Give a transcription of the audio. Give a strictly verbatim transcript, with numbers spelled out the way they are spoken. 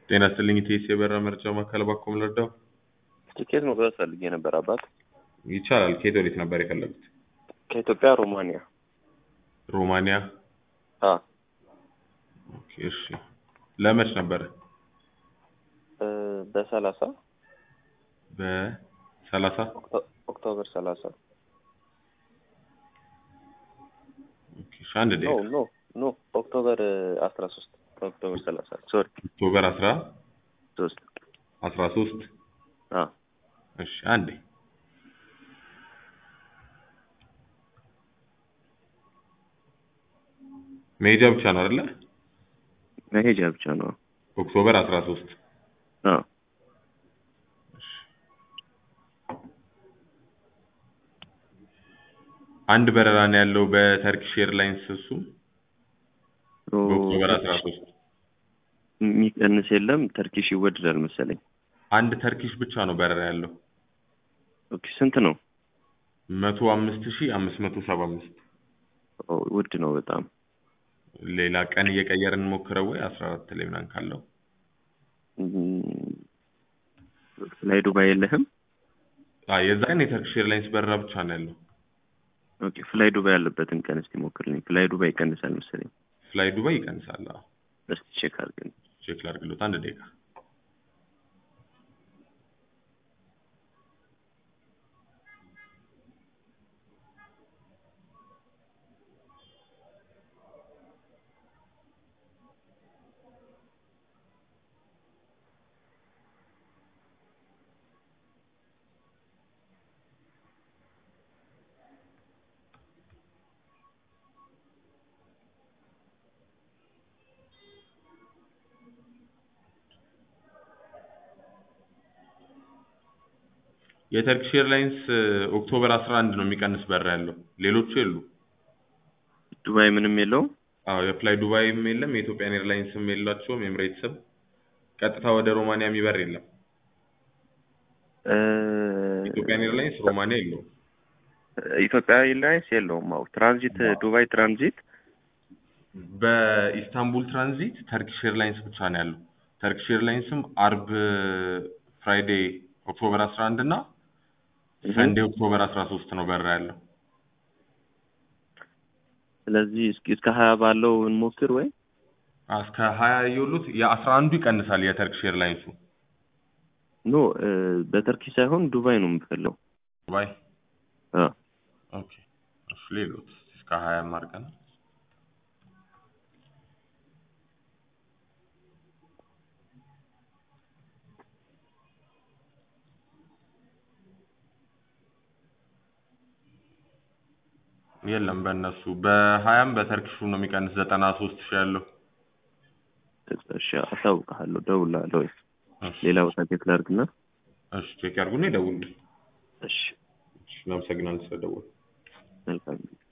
ጤና ይስጥልኝ ኢቲኤስ የበረራ መረጃ ማዕከል ባኮም ልርዳው? ትኬት መግዛት ፈልጌ ነበር አባት። ይቻላል። ከየት ወዴት ነበር የፈለጉት? ከኢትዮጵያ ሮማኒያ። ሮማኒያ? አ ኦኬ እሺ። ለመች ነበር? እ በሰላሳ በሰላሳ ኦክቶበር ሰላሳ ኦኬ እሺ። አንድ ኖ ደቂቃ ኖ ኖ ኦክቶበር አስራ ሶስት ኦክቶበር ሰላሳ ሶሪ ኦክቶበር አስራ ሶስት አስራ ሶስት አ እሺ። አንዴ መሄጃ ብቻ ነው አይደለ? መሄጃ ብቻ ነው። ኦክቶበር አስራ ሶስት አ አንድ በረራ ነው ያለው በተርኪሽ ኤርላይንስ እሱ በኦክቶበር አስራ ሶስት የሚቀንስ የለም። ተርኪሽ ይወደዳል መሰለኝ። አንድ ተርኪሽ ብቻ ነው በረራ ያለው። ኦኬ ስንት ነው? መቶ አምስት ሺህ አምስት መቶ ሰባ አምስት ኦ ውድ ነው በጣም። ሌላ ቀን እየቀየርን ሞክረው ወይ አስራ አራት ላይ ምናምን ካለው ላይ ዱባይ የለህም? አይ የዛ ቀን የተርኪሽ ኤርላይንስ በረራ ብቻ ነው ያለው። ኦኬ ፍላይ ዱባይ ያለበትን ቀን እስቲ ሞክርልኝ። ፍላይ ዱባይ ይቀንሳል መሰለኝ። ፍላይ ዱባይ ይቀንሳል። አዎ እስቲ ቼክ አድርገን ቼክ ላድርግሎት አንድ ደቂቃ። የተርኪሽ ኤርላይንስ ኦክቶበር አስራ አንድ ነው የሚቀንስ በረራ ያለው። ሌሎቹ የሉ። ዱባይ ምንም የለውም? አዎ የፍላይ ዱባይም የለም፣ የኢትዮጵያን ኤርላይንስም የላቸውም፣ ኤምሬትስም ቀጥታ ወደ ሮማኒያ የሚበር የለም። እ ኢትዮጵያን ኤርላይንስ ሮማኒያ የለውም። ኢትዮጵያ ኤርላይንስ የለውም። አዎ ትራንዚት ዱባይ ትራንዚት በኢስታንቡል ትራንዚት ተርኪሽ ኤርላይንስ ብቻ ነው ያለው። ተርኪሽ ኤርላይንስም አርብ ፍራይዴ ኦክቶበር አስራ አንድ እና ሰንዴ ኦክቶበር አስራ ሶስት ነው በረራ ያለው። ስለዚህ እስኪ እስከ ሀያ ባለው እንሞክር ወይ? እስከ ሀያ የሉት የአስራ አንዱ ይቀንሳል የተርኪሽ ኤርላይንሱ። ኖ በተርኪ ሳይሆን ዱባይ ነው የምፈልገው። ዱባይ? አ ኦኬ እሺ። ሌሎት እስከ ሀያ ማርቀን የለም በእነሱ በሀያም በተርኪሹ ነው የሚቀንስ ዘጠና ሶስት ሺህ ያለው። እሺ አሳውቅሃለሁ፣ እደውልልሃለሁ። ሌላ ቦታ ቼክ ላድርግና እሺ ቼክ ያድርጉና ይደውሉ። እሺ እሺ እናመሰግናለን ስለደወሉ። መልካም